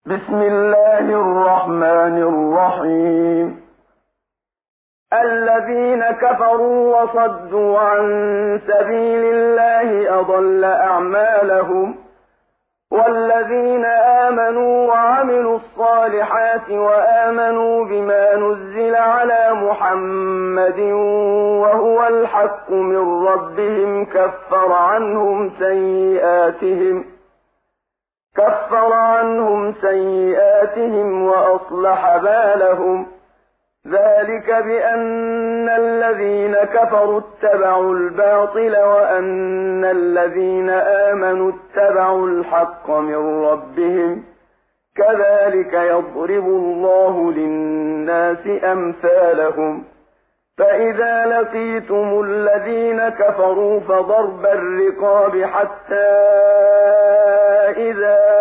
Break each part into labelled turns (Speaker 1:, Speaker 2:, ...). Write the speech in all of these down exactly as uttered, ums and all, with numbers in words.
Speaker 1: بسم الله الرحمن الرحيم الذين كفروا وصدوا عن سبيل الله أضل أعمالهم والذين آمنوا وعملوا الصالحات وآمنوا بما نزل على محمد وهو الحق من ربهم كفر عنهم سيئاتهم كفر عنهم سيئاتهم وأصلح بالهم ذلك بأن الذين كفروا اتبعوا الباطل وأن الذين آمنوا اتبعوا الحق من ربهم كذلك يضرب الله للناس أمثالهم فإذا لقيتم الذين كفروا فضرب الرقاب حتى إذا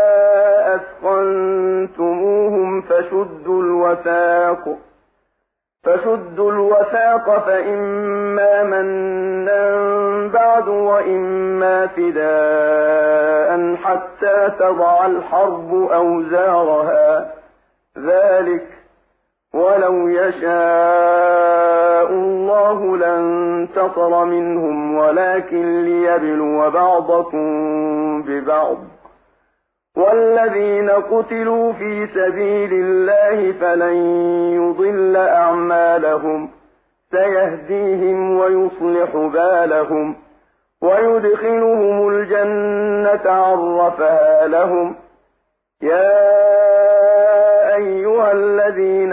Speaker 1: أثخنتموهم فشدوا الوثاق فشدوا الوثاق فإما منا بعد وإما فداء حتى تضع الحرب أوزارها ذلك ولو يشاء الله لانتصر منهم ولكن ليبلو بعضكم ببعض والذين قتلوا في سبيل الله فلن يضل أعمالهم سيهديهم ويصلح بالهم ويدخلهم الجنة عرفها لهم يا أيها الذين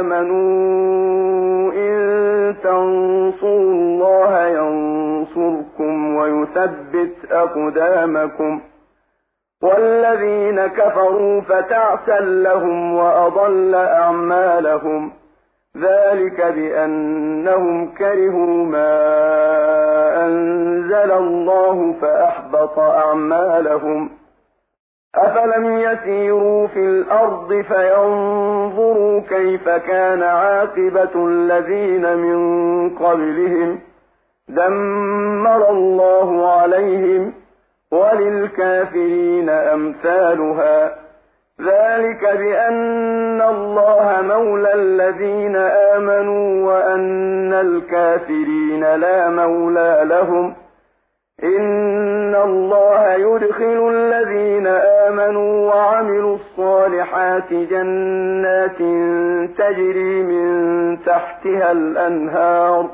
Speaker 1: آمنوا إن تنصروا الله ينصركم ويثبت أقدامكم والذين كفروا فتعسا لهم وأضل أعمالهم ذلك بأنهم كرهوا ما أنزل الله فأحبط أعمالهم أفلم يسيروا في الأرض فينظروا كيف كان عاقبة الذين من قبلهم دمر الله عليهم وللكافرين أمثالها ذلك بأن الله مولى الذين آمنوا وأن الكافرين لا مولى لهم إن الله يدخل الذين آمنوا وعملوا الصالحات جنات تجري من تحتها الأنهار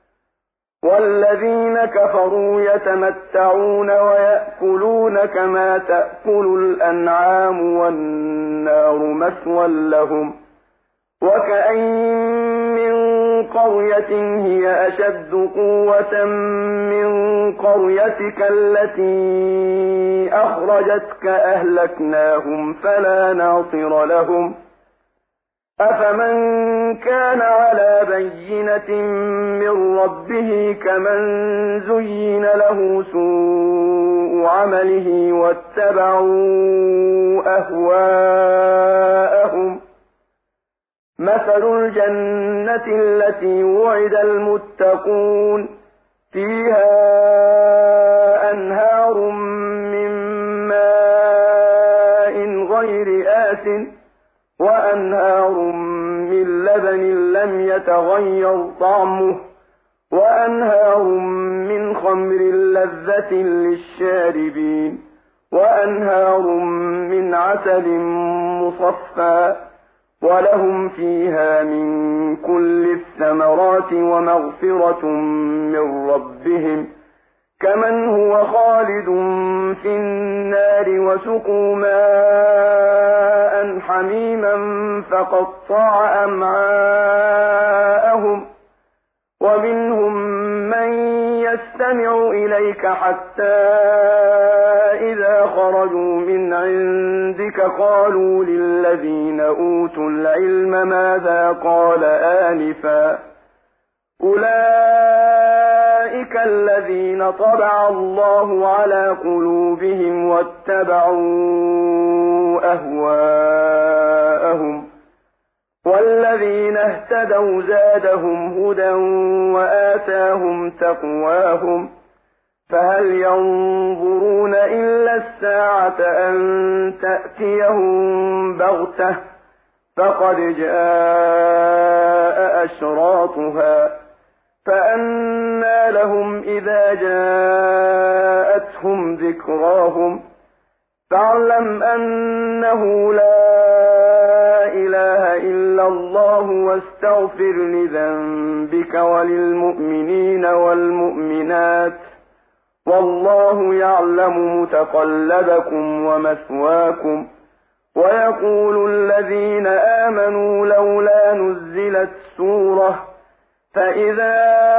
Speaker 1: والذين كفروا يتمتعون ويأكلون كما تأكل الأنعام والنار مثوى لهم وكأين من قرية هي أشد قوة من قريتك التي أخرجتك أهلكناهم فلا ناصر لهم أفمن كان على بينة من ربه كمن زين له سوء عمله واتبعوا أهواءهم مثل الجنة التي وعد المتقون فيها أنهار من ماء غير آسٍ وأنهار من لبن لم يتغير طعمه وأنهار من خمر لذة للشاربين وأنهار من عسل مصفى ولهم فيها من كل الثمرات ومغفرة من ربهم كمن هو خالد في النار وسقوا ماء حميما فقطع أمعاءهم ومنهم من يستمع إليك حتى إذا خرجوا من عندك قالوا للذين أوتوا العلم ماذا قال آنفا أولئك الذين طبع الله على قلوبهم واتبعوا أهواءهم والذين اهتدوا زادهم هدى وآتاهم تقواهم فهل ينظرون إلا الساعة أن تأتيهم بغتة فقد جاء أشراطها فأنى لهم إذا جاءتهم ذكراهم فاعلم أنه لا إله إلا الله واستغفر لذنبك وللمؤمنين والمؤمنات والله يعلم متقلبكم ومثواكم. ويقول الذين آمنوا لولا نزلت سورة فإذا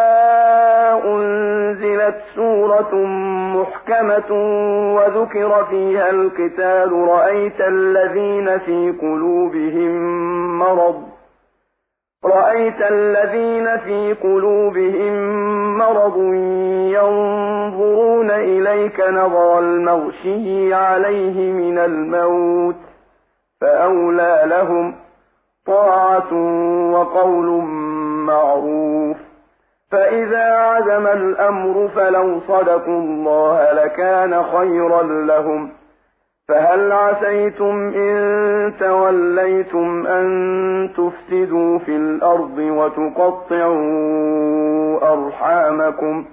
Speaker 1: أنزلت سورة محكمة وذكر فيها القتال رأيت الذين في قلوبهم مرض رأيت الذين في قلوبهم مرض ينظرون إليك نظر المغشي عليه من الموت فأولى لهم طاعة وقول معروف. فإذا عزم الأمر فلو صدقوا الله لكان خيرا لهم. فهل عسيتم إن توليتم أن تفسدوا في الأرض وتقطعوا أرحامكم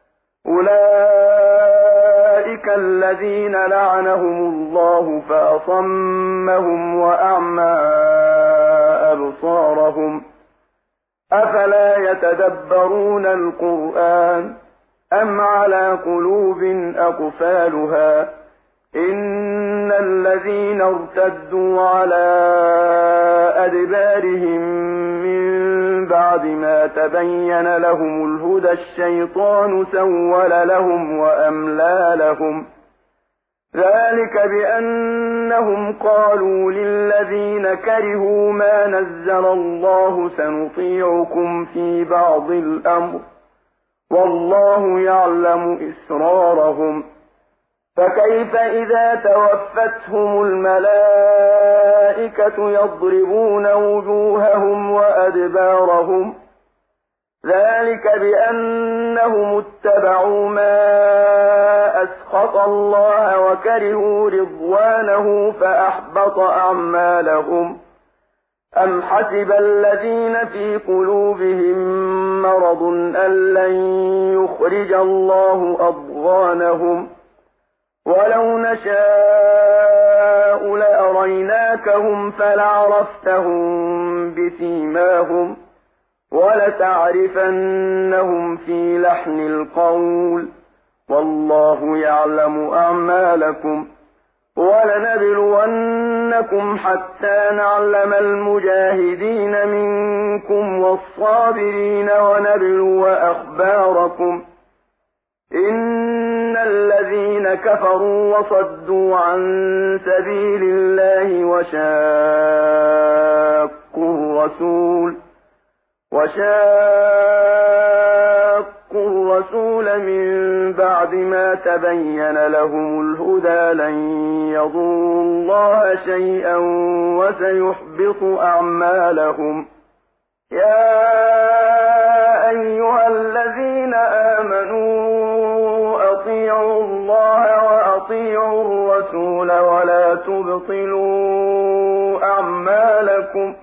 Speaker 1: أولئك الذين لعنهم الله فأصمهم وأعمى أبصارهم أفلا يتدبرون القرآن أم على قلوب أقفالها إن الذين ارتدوا على أدبارهم من بعد ما تبين لهم الهدى الشيطان سول لهم وأملى لهم ذلك بأنهم قالوا للذين كرهوا ما نزل الله سنطيعكم في بعض الأمر والله يعلم إسرارهم فكيف إذا توفتهم الملائكة يضربون وجوههم وأدبارهم ذلك بأنهم اتبعوا ما أسخط الله وكرهوا رضوانه فأحبط أعمالهم أم حسب الذين في قلوبهم مرض أن لن يخرج الله أضغانهم ولو نشاء لأريناكهم فلعرفتهم بسيماهم ولتعرفنهم في لحن القول والله يعلم أعمالكم ولنبلونكم حتى نعلم المجاهدين منكم والصابرين ونبلو أخباركم إن الذين كفروا وصدوا عن سبيل الله وشاقوا الرسول وشاقوا الرسول من بعد ما تبين لهم الهدى لن يضروا الله شيئا وسيحبط أعمالهم. يا أيها الذين آمنوا أطيعوا الله وأطيعوا الرسول ولا تبطلوا أعمالكم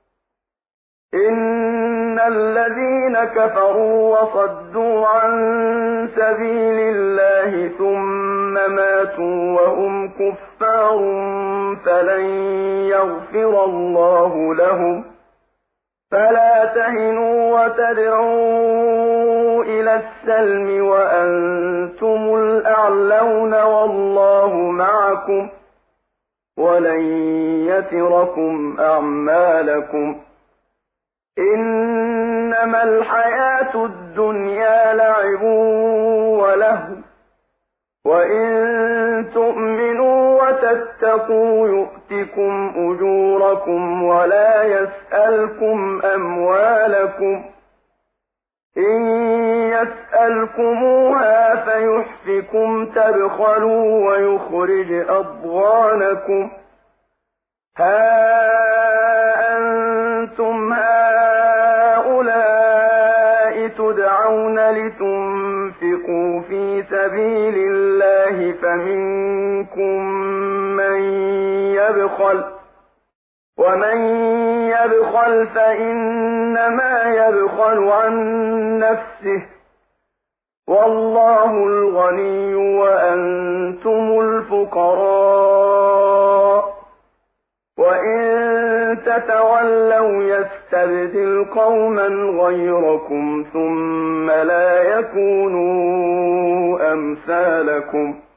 Speaker 1: إن الذين كفروا وصدوا عن سبيل الله ثم ماتوا وهم كفار فلن يغفر الله لهم فلا تهنوا وتدعوا إلى السلم وأنتم الأعلون والله معكم ولن يتركم أعمالكم إنما الحياة الدنيا لعب ولهو وإن تؤمنوا وتتقوا يؤتكم أجوركم ولا يسألكم أموالكم إن يسألكموها فيحفكم تبخلوا ويخرج أضغانكم ها أنتم هؤلاء تدعون لتنفقوا في سبيل سبيل الله فمنكم من يبخل ومن يبخل فإنما يبخل عن نفسه والله الغني وأنتم الفقراء وإن تتولوا يستبدل قوما غيركم ثم لا يكونوا أمثالكم